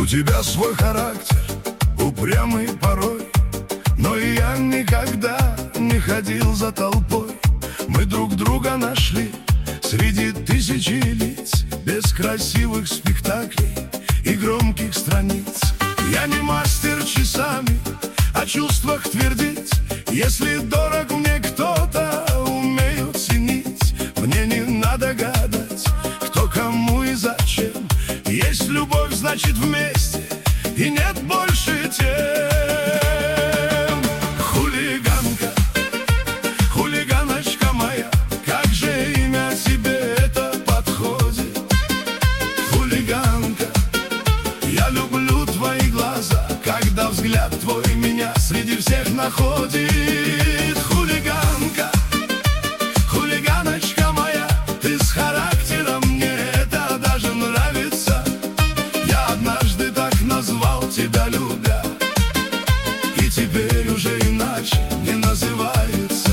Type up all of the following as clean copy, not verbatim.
У тебя свой характер, упрямый порой, но и я никогда не ходил за толпой. Мы друг друга нашли среди тысячи лиц, без красивых спектаклей и громких страниц. Я не мастер часами о чувствах твердить. Если дорог мне кто-то, умею ценить. Мне не надо гадать, кто кому и зачем. Есть любовь, значит вместе, и нет больше тем. Хулиганка, хулиганочка моя, как же имя тебе это подходит. Хулиганка, я люблю твои глаза, когда взгляд твой меня среди всех находит. Хулиганка, хулиганочка моя, ты с характером, мне это даже нравится. Я однажды так назвал тебя, любя, и теперь уже иначе не называется.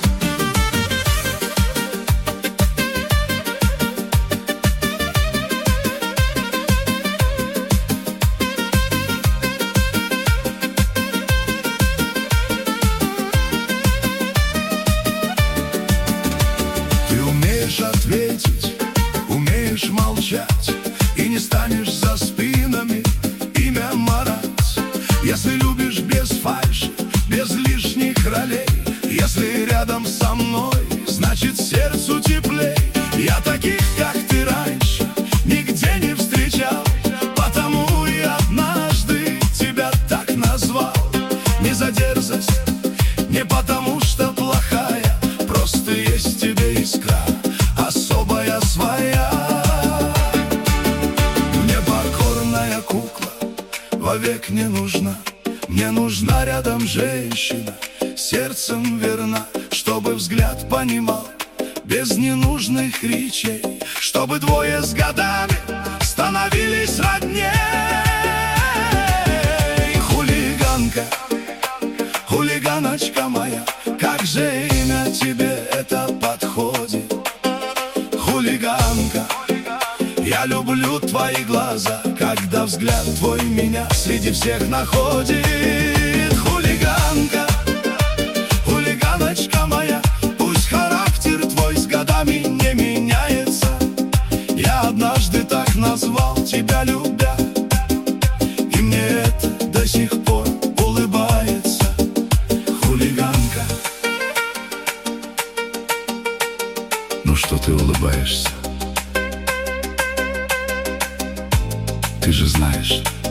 Ответить, умеешь молчать, и не станешь за спинами имя марать. Если любишь без фальши, без лишних ролей, если рядом со мной, значит сердцу теплей. Я таких, как ты, раньше нигде не встречал, потому и однажды тебя так назвал. Не за дерзость, не потому что плохая, просто есть в тебе искра особая своя. Мне покорная кукла вовек не нужна. Мне нужна рядом женщина, сердцем верна, чтобы взгляд понимал без ненужных речей, чтобы двое с годами становились родней. Хулиганка, хулиганочка моя, как же имя тебе это подходит. Хулиганка, я люблю твои глаза, когда взгляд твой меня среди всех находит. Хулиганка, хулиганочка моя, пусть характер твой с годами не меняется. Я однажды так назвал тебя, любя, и мне это до сих пор улыбается. Хулиганка. Ну что ты улыбаешься? Ты же знаешь,